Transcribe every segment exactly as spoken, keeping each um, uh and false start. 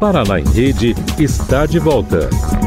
Paraná em Rede está de volta.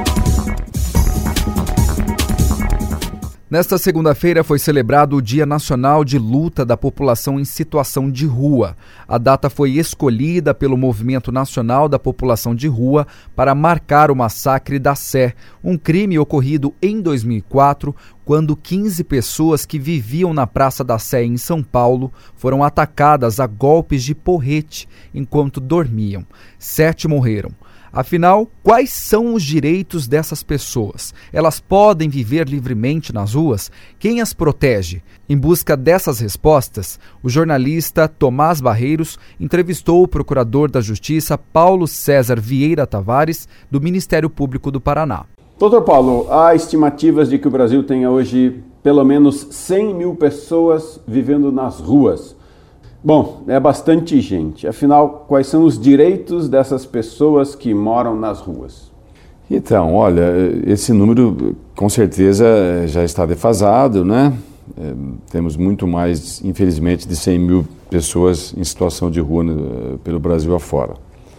Nesta segunda-feira foi celebrado o Dia Nacional de Luta da População em Situação de Rua. A data foi escolhida pelo Movimento Nacional da População de Rua para marcar o massacre da Sé, um crime ocorrido em dois mil e quatro, quando quinze pessoas que viviam na Praça da Sé em São Paulo foram atacadas a golpes de porrete enquanto dormiam. Sete morreram. Afinal, quais são os direitos dessas pessoas? Elas podem viver livremente nas ruas? Quem as protege? Em busca dessas respostas, o jornalista Tomás Barreiros entrevistou o procurador da Justiça Paulo César Vieira Tavares, do Ministério Público do Paraná. Doutor Paulo, há estimativas de que o Brasil tenha hoje pelo menos cem mil pessoas vivendo nas ruas. Bom, é bastante gente. Afinal, quais são os direitos dessas pessoas que moram nas ruas? Então, olha, esse número com certeza já está defasado, né? É, temos muito mais, infelizmente, de cem mil pessoas em situação de rua no, pelo Brasil afora.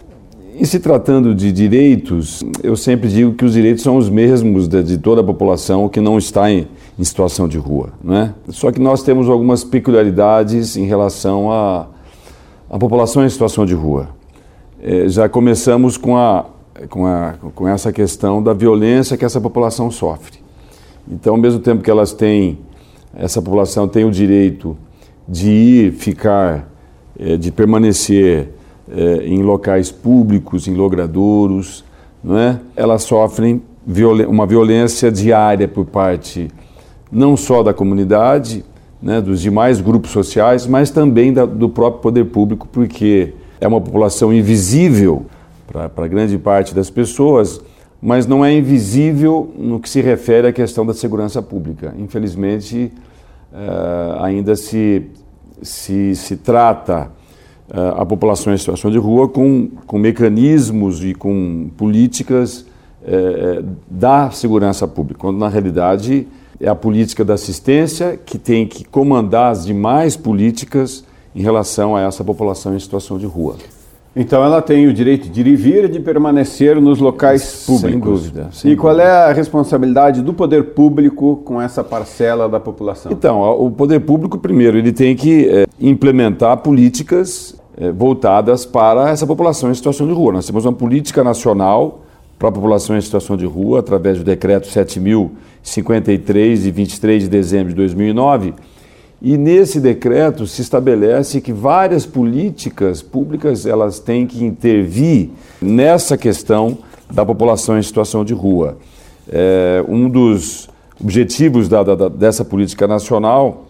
E se tratando de direitos, eu sempre digo que os direitos são os mesmos de, de toda a população que não está em, em situação de rua, né? Só que nós temos algumas peculiaridades em relação à, à população em situação de rua. É, já começamos com, a, com, a, com essa questão da violência que essa população sofre. Então, ao mesmo tempo que elas têm, essa população tem o direito de ir, ficar, é, de permanecer É, em locais públicos, em logradouros, não é? Elas sofrem viol- uma violência diária por parte não só da comunidade, né, dos demais grupos sociais, mas também da, do próprio poder público, porque é uma população invisível para grande parte das pessoas, mas não é invisível no que se refere à questão da segurança pública. Infelizmente, é, ainda se, se, se trata a população em situação de rua com, com mecanismos e com políticas é, da segurança pública, quando na realidade é a política da assistência que tem que comandar as demais políticas em relação a essa população em situação de rua. Então ela tem o direito de ir e vir e de permanecer nos locais públicos. Sem dúvida. Sem e qual dúvida. é a responsabilidade do poder público com essa parcela da população? Então, o poder público, primeiro, ele tem que é, implementar políticas é, voltadas para essa população em situação de rua. Nós temos uma política nacional para a população em situação de rua, através do decreto sete mil e cinquenta e três, de vinte e três de dezembro de dois mil e nove, e nesse decreto se estabelece que várias políticas públicas elas têm que intervir nessa questão da população em situação de rua. É, um dos objetivos da, da, dessa política nacional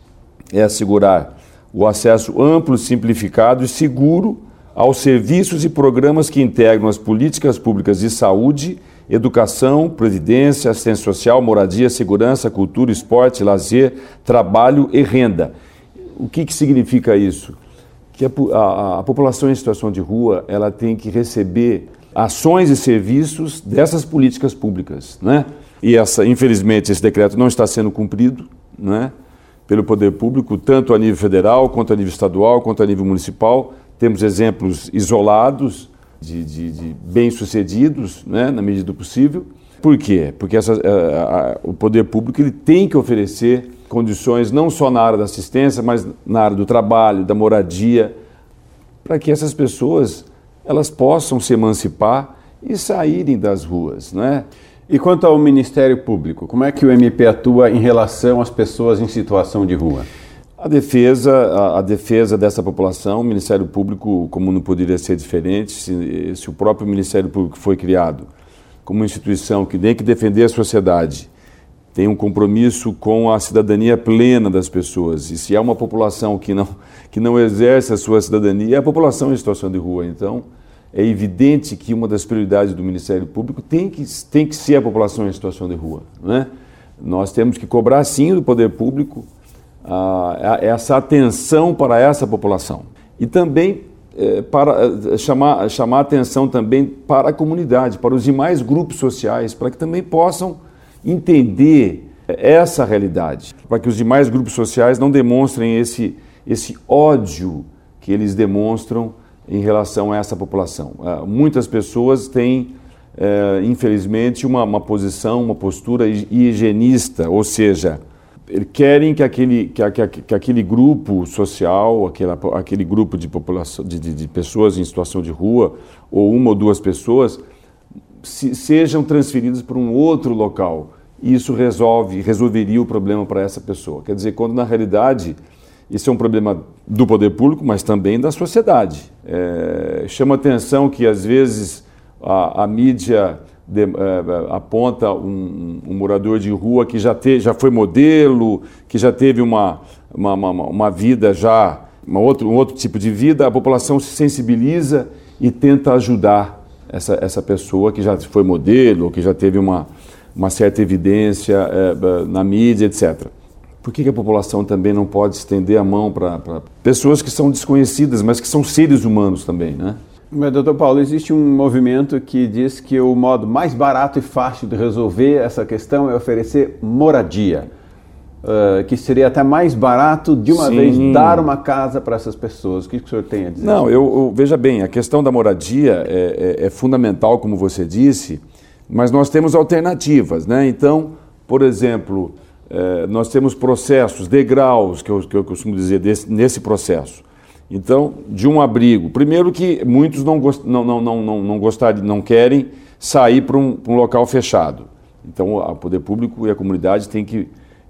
é assegurar o acesso amplo, simplificado e seguro aos serviços e programas que integram as políticas públicas de saúde, educação, previdência, assistência social, moradia, segurança, cultura, esporte, lazer, trabalho e renda. O que, que significa isso? Que a, a, a população em situação de rua ela tem que receber ações e serviços dessas políticas públicas, né? E essa, infelizmente, esse decreto não está sendo cumprido, né, pelo poder público, tanto a nível federal, quanto a nível estadual, quanto a nível municipal. Temos exemplos isolados de, de, de bem-sucedidos, né, na medida do possível. Por quê? Porque essa, a, a, o poder público ele tem que oferecer condições não só na área da assistência, mas na área do trabalho, da moradia, para que essas pessoas elas possam se emancipar e saírem das ruas, né? E quanto ao Ministério Público, como é que o M P atua em relação às pessoas em situação de rua? A defesa, a, a defesa dessa população, o Ministério Público, como não poderia ser diferente, se, se o próprio Ministério Público foi criado como uma instituição que tem que defender a sociedade, tem um compromisso com a cidadania plena das pessoas, e se há uma população que não, que não exerce a sua cidadania, é a população em situação de rua. Então, é evidente que uma das prioridades do Ministério Público tem que, tem que ser a população em situação de rua, né? Nós temos que cobrar, sim, do poder público ah, essa atenção para essa população. E também eh, para eh, chamar, chamar atenção também para a comunidade, para os demais grupos sociais, para que também possam entender essa realidade, para que os demais grupos sociais não demonstrem esse, esse ódio que eles demonstram em relação a essa população. Uh, muitas pessoas têm, uh, infelizmente, uma, uma posição, uma postura higienista, ou seja, querem que aquele, que, que, que aquele grupo social, aquele, aquele grupo de, população, de, de, de pessoas em situação de rua, ou uma ou duas pessoas, se, sejam transferidas para um outro local. E isso resolve, resolveria o problema para essa pessoa. Quer dizer, quando na realidade isso é um problema do poder público, mas também da sociedade. É, chama atenção que às vezes a, a mídia De, uh, aponta um, um morador de rua que já, te, já foi modelo, que já teve uma, uma, uma, uma vida já, uma outro, um outro tipo de vida, a população se sensibiliza e tenta ajudar essa, essa pessoa que já foi modelo, ou que já teve uma, uma certa evidência uh, na mídia, etcétera. Por que, que a população também não pode estender a mão para pessoas que são desconhecidas, mas que são seres humanos também, né? Mas, doutor Paulo, existe um movimento que diz que o modo mais barato e fácil de resolver essa questão é oferecer moradia, uh, que seria até mais barato de uma Sim. vez dar uma casa para essas pessoas. O que, que o senhor tem a dizer? Não, eu, eu veja bem, a questão da moradia é, é, é fundamental, como você disse, mas nós temos alternativas, né? Então, por exemplo, é, nós temos processos, degraus, que eu, que eu costumo dizer, desse, nesse processo. Então, de um abrigo, primeiro que muitos não, gost, não, não, não, não, não, gostarem, não querem sair para um, um local fechado. Então, o poder público e a comunidade têm que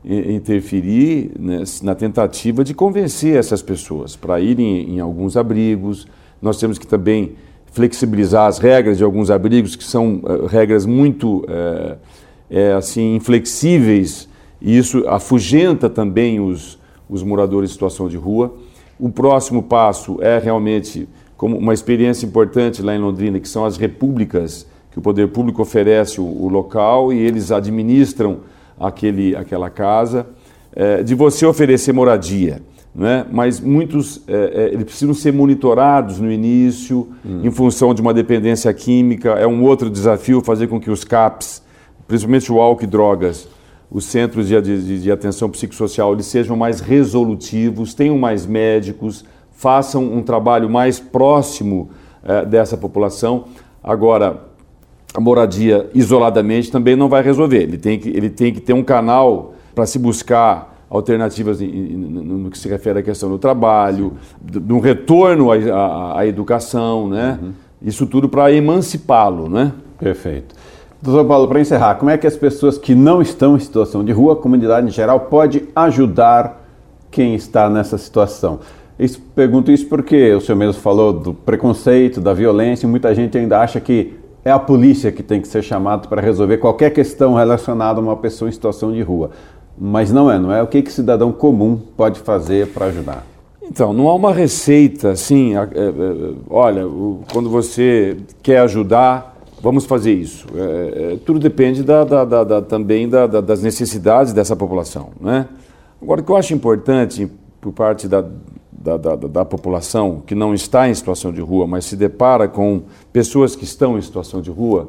interferir, né, na tentativa de convencer essas pessoas para irem em alguns abrigos. Nós temos que também flexibilizar as regras de alguns abrigos, que são uh, regras muito uh, é, assim, inflexíveis, e isso afugenta também os, os moradores em situação de rua. O próximo passo é realmente como uma experiência importante lá em Londrina, que são as repúblicas, que o poder público oferece o, o local e eles administram aquele, aquela casa, é, de você oferecer moradia, né? Mas muitos é, é, eles precisam ser monitorados no início, hum. em função de uma dependência química. É um outro desafio fazer com que os C A Ps, principalmente o álcool e drogas, os centros de, de, de atenção psicossocial, eles sejam mais resolutivos, tenham mais médicos, façam um trabalho mais próximo eh, dessa população. Agora, a moradia isoladamente também não vai resolver. Ele tem que, ele tem que ter um canal para se buscar alternativas em, em, no que se refere à questão do trabalho, de um retorno à, à, à educação, né? Uhum. Isso tudo para emancipá-lo, né? Perfeito. Doutor Paulo, para encerrar, como é que as pessoas que não estão em situação de rua, a comunidade em geral, pode ajudar quem está nessa situação? Isso, pergunto isso porque o senhor mesmo falou do preconceito, da violência, e muita gente ainda acha que é a polícia que tem que ser chamada para resolver qualquer questão relacionada a uma pessoa em situação de rua. Mas não é, não é? O que que cidadão comum pode fazer para ajudar? Então, não há uma receita assim, é, é, olha, o, quando você quer ajudar, vamos fazer isso. É, é, tudo depende da, da, da, da, também da, da, das necessidades dessa população, né? Agora, o que eu acho importante por parte da, da, da, da população que não está em situação de rua, mas se depara com pessoas que estão em situação de rua,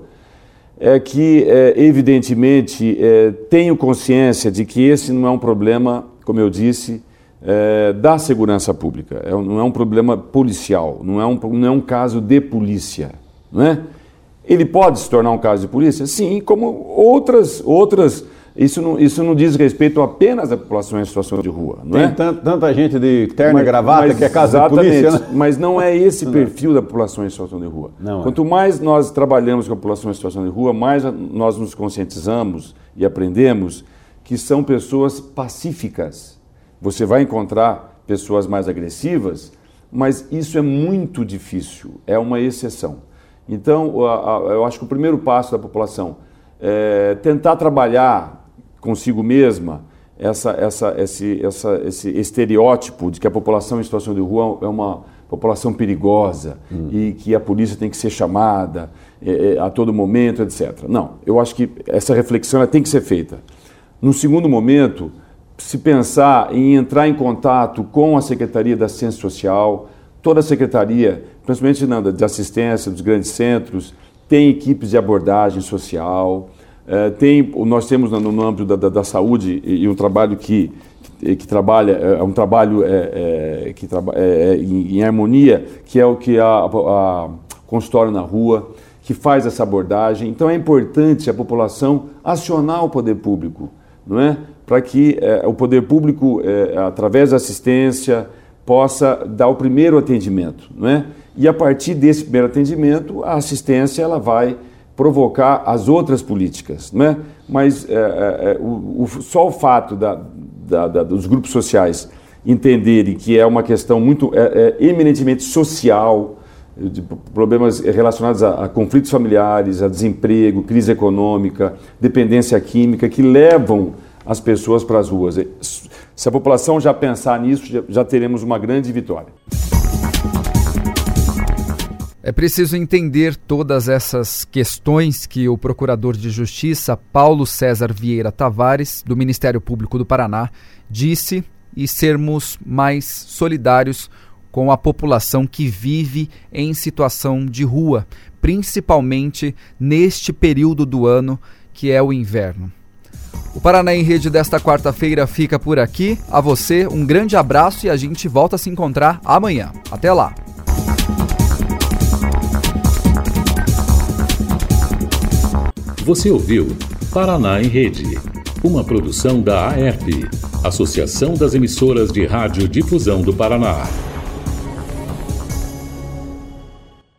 é que, é, evidentemente, é, tenho consciência de que esse não é um problema, como eu disse, é, da segurança pública, é, não é um problema policial, não é um, não é um caso de polícia, não é? Ele pode se tornar um caso de polícia? Sim, como outras, outras isso, não, isso não diz respeito apenas à população em situação de rua. Não Tem é? tanta, tanta gente de terno mas, e gravata mas, que é caso de polícia, né? Mas não é esse perfil da população em situação de rua. Não Quanto é. mais nós trabalhamos com a população em situação de rua, mais nós nos conscientizamos e aprendemos que são pessoas pacíficas. Você vai encontrar pessoas mais agressivas, mas isso é muito difícil, é uma exceção. Então, eu acho que o primeiro passo da população é tentar trabalhar consigo mesma essa, essa, esse, essa, esse estereótipo de que a população em situação de rua é uma população perigosa hum. e que a polícia tem que ser chamada é, a todo momento, etcétera. Não, eu acho que essa reflexão ela tem que ser feita. No segundo momento, se pensar em entrar em contato com a Secretaria da Assistência Social, toda a Secretaria, principalmente na, de assistência dos grandes centros, tem equipes de abordagem social, eh, tem, nós temos no, no âmbito da, da, da saúde e, e um trabalho que, que trabalha, é um trabalho é, é, que traba, é, é, em, em harmonia, que é o que a, a consultório na rua, que faz essa abordagem. Então é importante a população acionar o poder público, não é? Para que é, o poder público, é, através da assistência, possa dar o primeiro atendimento, não é? E a partir desse primeiro atendimento, a assistência ela vai provocar as outras políticas, não é? Mas é, é, o, o, só o fato da, da, da, dos grupos sociais entenderem que é uma questão muito é, é, eminentemente social, de problemas relacionados a, a conflitos familiares, a desemprego, crise econômica, dependência química, que levam as pessoas para as ruas. Se a população já pensar nisso, já, já teremos uma grande vitória. É preciso entender todas essas questões que o Procurador de Justiça, Paulo César Vieira Tavares, do Ministério Público do Paraná, disse e sermos mais solidários com a população que vive em situação de rua, principalmente neste período do ano que é o inverno. O Paraná em Rede desta quarta-feira fica por aqui. A você, um grande abraço e a gente volta a se encontrar amanhã. Até lá! Você ouviu Paraná em Rede, uma produção da A E R P, Associação das Emissoras de Rádio Difusão do Paraná.